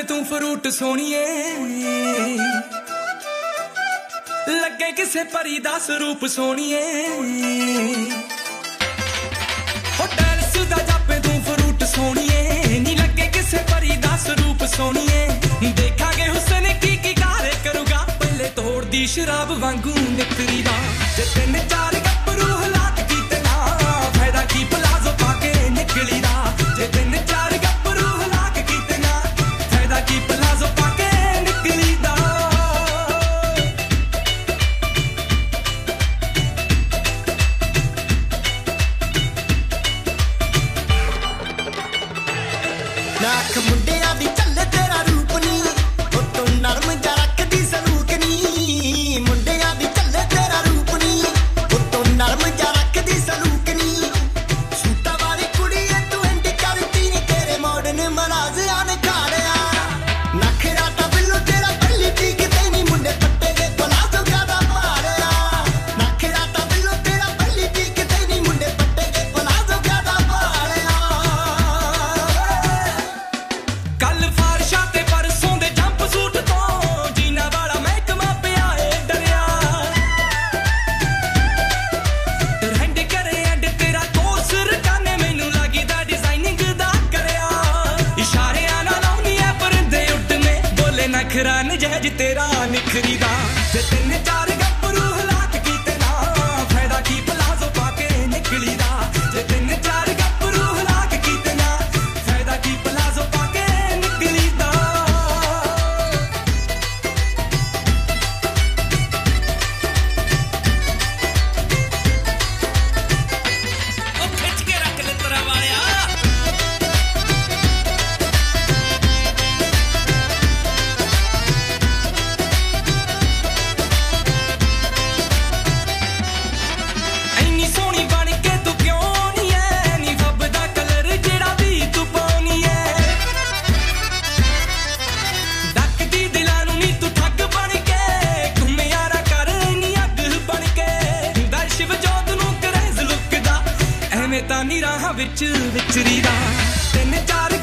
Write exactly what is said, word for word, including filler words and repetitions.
तू फ्रूट सोनिए लगे किसे परी दा स्वरूप सोनिए जापे तू फ्रूट सोनिए नी लगे किसे परी दा स्वरूप सोनिए देखांगे हुस्न की की गारे करूगा पहले तोड़ दी शराब वांगू निकली दा जे तीन चार गप्परू हलाक कीते ना फायदा की प्लाजो पाके निकली दा जे तीन चार गप्परू हलाक कीते ना फायदा की प्लाजो पाके निकली दा नाक मुंडिया दी चले तेरा रूप नी ओ तू नरम जा रखदी सलूक नी मुंडिया दी चले तेरा रूप नी ओ तू नरम जा रखदी सलूक नी सूटा वाली कुड़ी ए तू एंटी करती नी तेरे मॉडर्न मनाज़िया ने खाड़िया नखरा ता बिल्लो तेरा पहली टी किते नी मुंडे पट्टे दे प्लाजो ज्यादा मारिया नखरा ता बिल्लो तेरा पहली टी किते नी मुंडे पट्टे दे प्लाजो ज्यादा मारिया कल फारशा ते परसों दे जंप सूट तो जीना वाला महकमा पिया ए डरिया ट्रेंड करे एंड तेरा कोर्स रकाने मैनू लगी दा डिजाइनिंग दा करया इशारे आना लाउनी है परिंदे उड़ने बोले नखरा नजायज तेरा निखरी दा जे तीन चार गप्परू हलाक कीते ना फायदा की प्लाजो पाके निकली दा जे तीन चार गप्परू हलाक कीते ना फायदा की प्लाजो पाके निकली दा ओ खिच के रख ले तेरा वालिया ਇੰਨੀ ਸੋਹਣੀ ਬਣ ਕੇ ਤੂੰ ਕਿਉਂ ਨੀ ਐ ਨੀ ਫੱਬਦਾ ਕਲਰ ਜਿਹੜਾ ਵੀ ਤੂੰ ਪਾਉਣੀ ਐ ਡੱਕਦੀ ਦਿਲਾਂ ਨੂੰ ਨੀ ਤੂੰ ਠੱਗ ਬਣ ਕੇ ਘੁੰਮਿਆਰਾ ਕਰ ਨੀ ਅੱਗ ਬਣ ਕੇ ਦਰਸ਼ਿਵ ਜੋਤ ਨੂੰ ਕਰੇਜ਼ ਲੁੱਕਦਾ ਐਵੇਂ ਤਾਂ ਨੀ ਰਾਹਾਂ ਵਿੱਚ ਵਿਚਰੀ ਦਾ ਤਿੰਨ ਚਾਰ